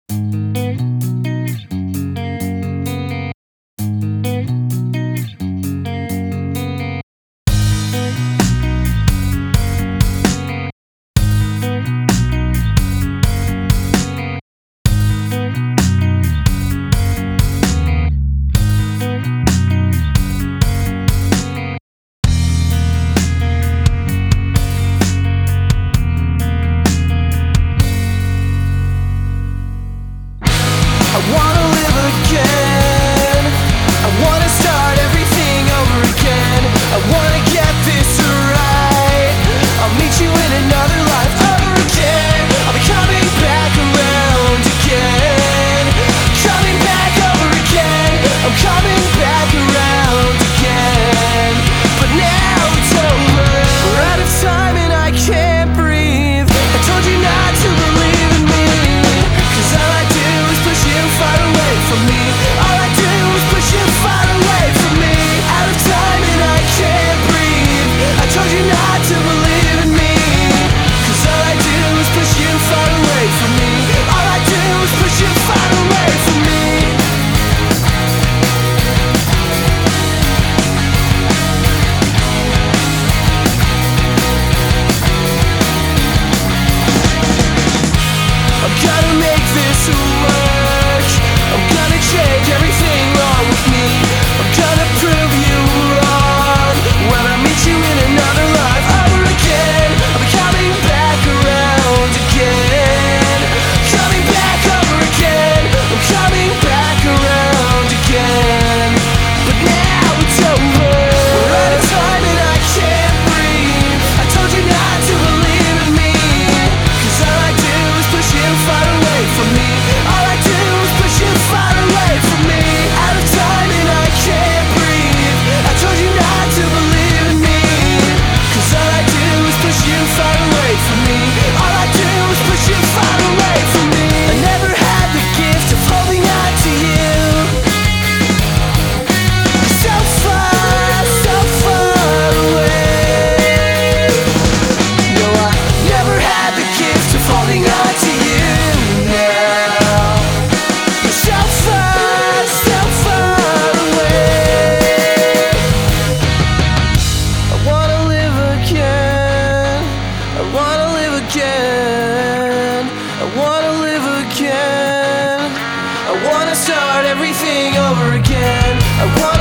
I wanna live again. I wanna start everything over again. I wanna get this right. I'll meet you in another life over again. I'll be coming back around again. Coming back over again. I'm coming back around again. But now it's over. We're out of time and I can't breathe. I told you not to believe in me, 'cause all I do is push you far away from me. All I do is push you far away from me. Out of time and I can't breathe. I told you not to believe in me, 'cause all I do is push you far away from me. All I do is push you far away from me. I'm gonna make this work. I'm gonna change everything wrong with me. I'm gonna prove you wrong when I meet you in another life over again. I'll be coming back around again. Coming back over again. I'm coming back around again. But now it's over. We're out of time and I can't breathe. I told you not to believe in me, 'cause all I do is push you far away from me. All I do is push you far away from me. Out of time and I can't breathe. I told you not to believe in me, 'cause all I do is push you far away from me. All I do is push you far away from me. I never had the gift of holding on to you. So far away. No, I never had the gift of holding on to you now. You're so far away. I wanna live again. I wanna live again. I wanna live again. I wanna start everything over again. I wanna